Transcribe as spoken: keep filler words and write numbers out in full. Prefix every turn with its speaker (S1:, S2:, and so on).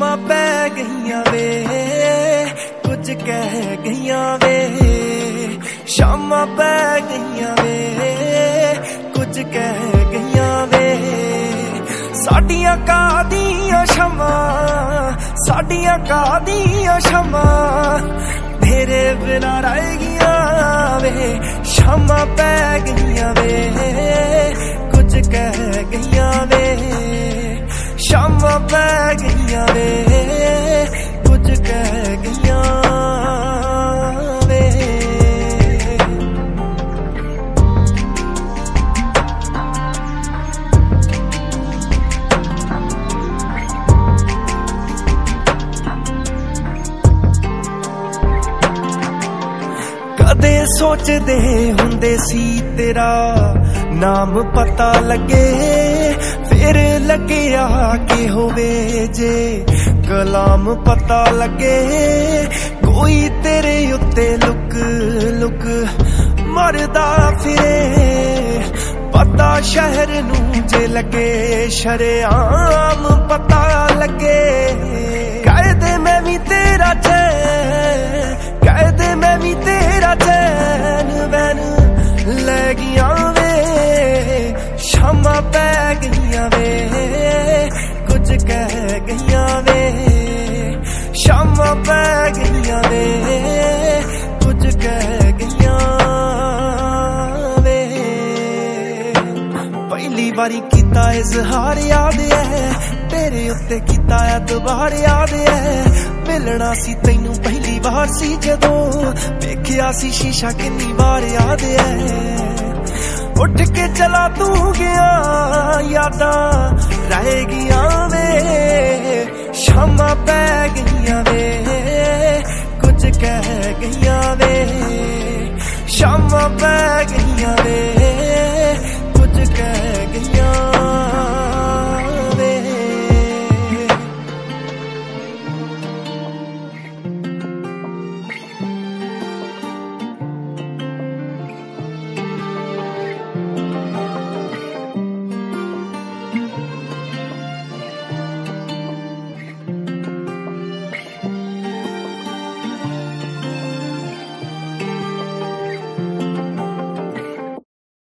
S1: शामां पै गईयां वे कुछ कह गईयां वे, शामां पै गईयां वे कुछ कह गईयां वे। साडियां कादियां शामां साडियां कादियां शामां तेरे बिना रह गईयां वे, शामां पै गईयां वे कुछ कह गईयां वे, शामां पै गईयां वे कुछ कह गईयां वे। कदे सोचदे हुंदे सी तेरा नाम पता लगे, फिर लग्या कि होवे जे कलाम पता लगे। कोई तेरे उत्ते लुक लुक मरदा फिरे, पता शहर नू जे लगे शरेआम पता लगे। कायदे मैं भी तेरा चैन, कायदे मैं भी तेरा चैन वैन ले गईयां वे, शामां पै गईयां वे कुछ कह गईयां वे, शामां पै गईयां वे कुछ कह गईयां वे। पहली बारी कीता इजहार याद है, तेरे उत्ते कीता एतबार याद है। मिलना सी तैनू पहली बार सी जदों वेखिया सी शीशा किन्नी बार याद है। उठ के चला तू गया यादां रह गईयां वे, शामां पै गईयां वे